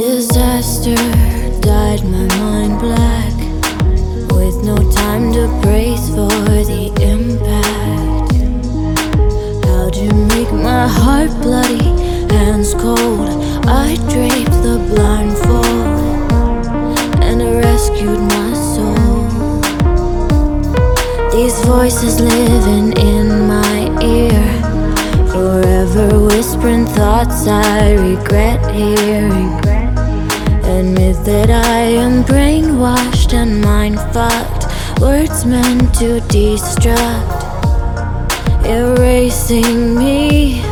Disaster dyed my mind black, with no time to brace for the impact. How'd you make my heart bloody, hands cold? I draped the blindfold and rescued my soul. These voices living in my ear, forever whispering thoughts I regret hearing. Admit that I am brainwashed and mind-fucked, words meant to destruct, erasing me.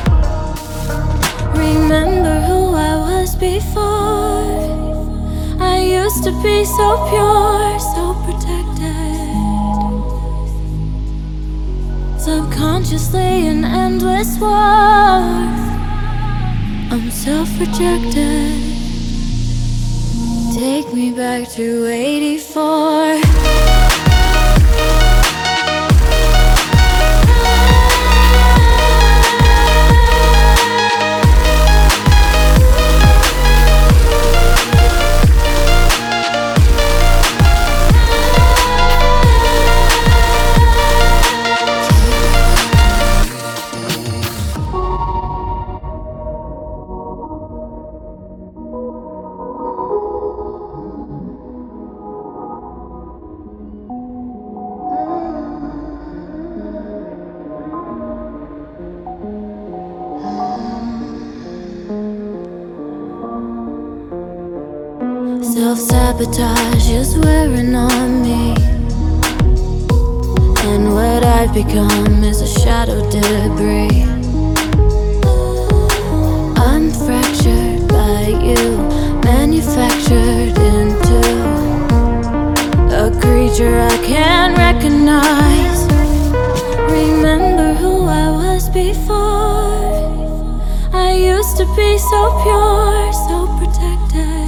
Remember who I was before. I used to be so pure, so protected, subconsciously an endless war. I'm self-rejected. Take me back to 84. Self-sabotage is wearing on me, and what I've become is a shadow debris. I'm fractured by you, manufactured into a creature I can't recognize. Remember who I was before. I used to be so pure, so protected,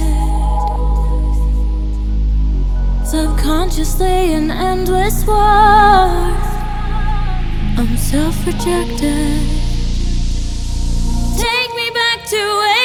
subconsciously an endless war. I'm self-rejected. Take me back to